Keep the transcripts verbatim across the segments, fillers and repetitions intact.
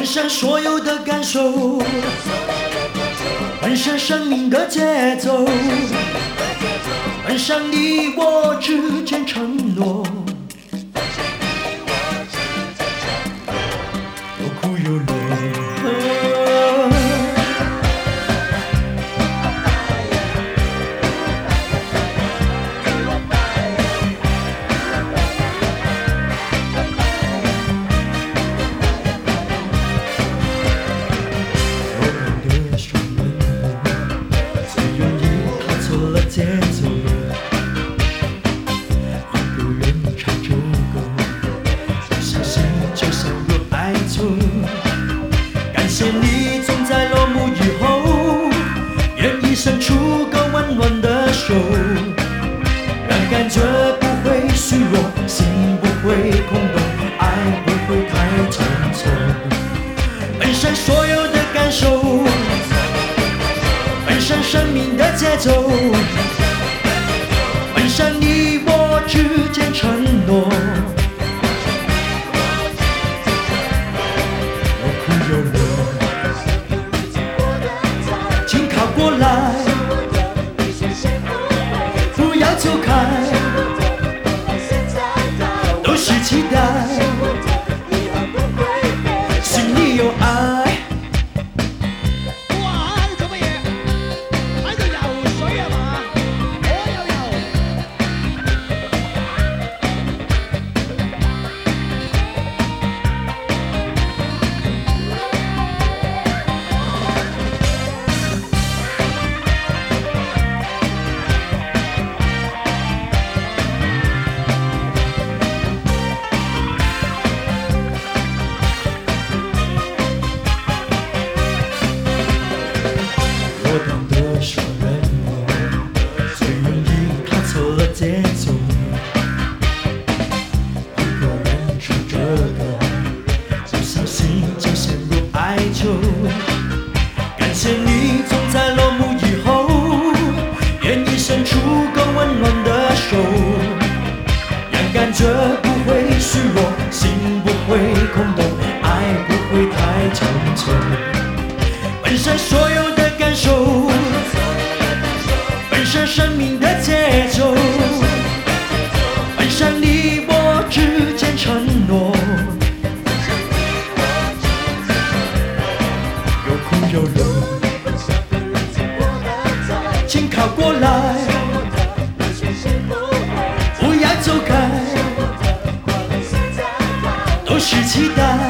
奔向所有的感受，奔向生命的节奏，奔向你我之间承诺，有苦有乐。节奏，一个人唱着歌，相信就像有爱从。感谢你总在落幕以后，愿意伸出个温暖的手，让感觉不会虚弱，心不会空洞，爱不会太沉重。奔向所有的感受，奔向生命的节奏，奔向你我之间承诺，有苦有乐，请靠过来，不要走开，都是期待，心里有爱。我懂得说人我最愿意踏错了节奏，一个人唱着歌，不小心就陷入哀愁。感谢你总在落幕以后，愿意伸出个温暖的手，让感觉不会虚弱，心不会空洞，爱不会太沉重。奔向所有的感受，奔向生命的节奏，奔向你我之间承诺，有苦有乐，请靠过来，不要走开，都是期待，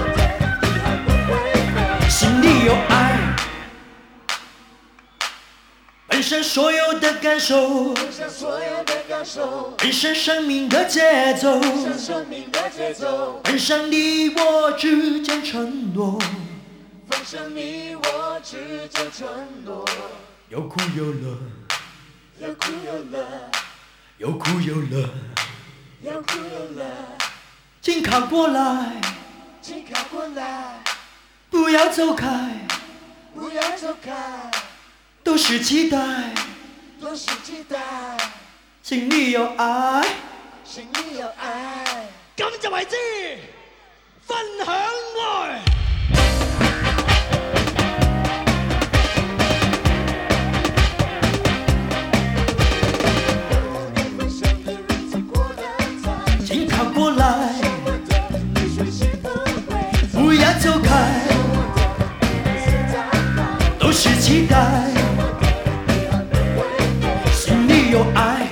心里有爱。奔向所有的感受，奔向生命的节奏，奔向你我之间承诺，有苦有乐，有苦有乐，有苦有乐，有苦有乐，请靠过来，请靠过来，不要走开，不要走开。都是期待，都是期待，心里有愛，心里有愛，咁就為之分享愛。請靠過來，不要走開，都是期待。有愛，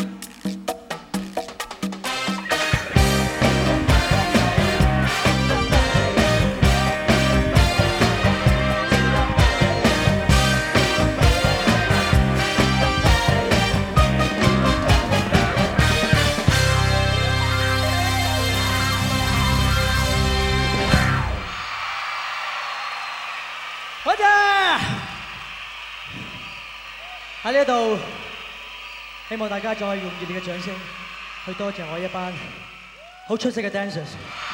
多謝喺呢度。希望大家再用熱烈嘅掌聲去多謝我一班好出色嘅 dancers。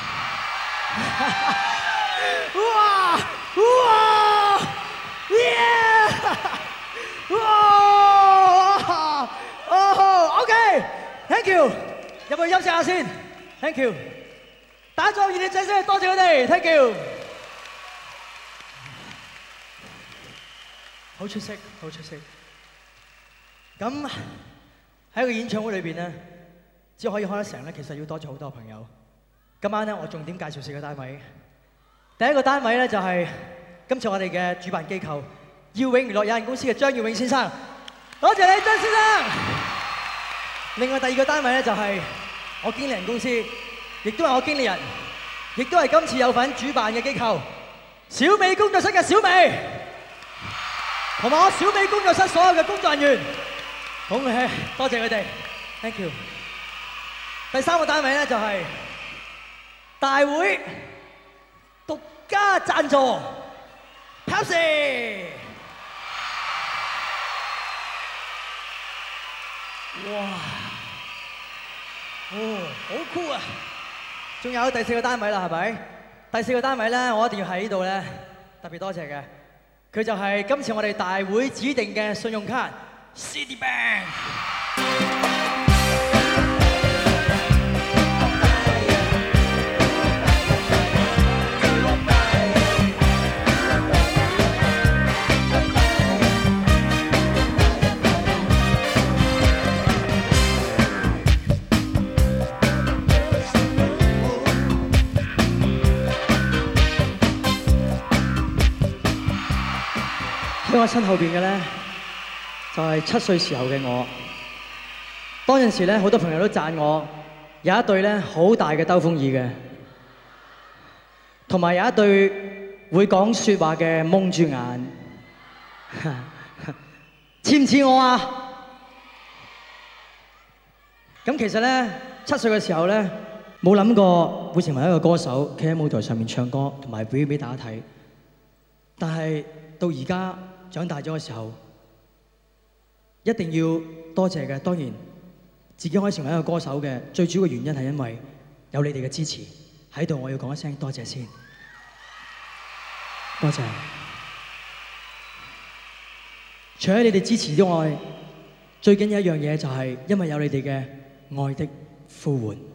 哇哇 yeah 哇哦 OK，thank you， 入去休息下先 ，thank you， 打咗熱烈掌聲，多謝佢哋 ，thank you。 好出色，好出色。咁喺一個演唱會裏邊咧，只可以開得成咧，其實要多謝好多朋友。今晚咧，我重點介紹四個單位。第一個單位咧就係今次我哋嘅主辦機構耀永娛樂有限公司嘅張耀永先生，多謝你張先生。另外第二個單位咧就係我經理人公司，亦都係我經理人，亦都係今次有份主辦嘅機構小美工作室嘅小美，同埋我小美工作室所有嘅工作人員，好嘅，多謝佢哋 ，thank you。第三個單位咧就係大會獨家贊助 Pepsi， 哇，哦，好酷啊！仲有第四個單位啦，係咪？第四個單位咧，我一定要喺呢度咧特別多謝嘅，佢就係今次我哋大會指定嘅信用卡 Citibank。喺我身後邊嘅咧，就係七歲時候嘅我。當陣時咧，好多朋友都讚我有一對咧好大嘅兜風耳嘅，同埋有一對會講説話嘅蒙住眼，似唔似我啊？咁其實咧，七歲嘅時候咧，冇諗過會成為一個歌手，企喺舞台上面唱歌，同埋表演俾大家睇。但係到而家長大咗嘅時候，一定要多謝嘅，當然自己可以成為一個歌手嘅最主要嘅原因係因為有你哋嘅支持喺度，我要講一聲多謝先，多謝。除咗你哋支持之外，最緊要一樣嘢就係因為有你哋嘅愛的呼喚。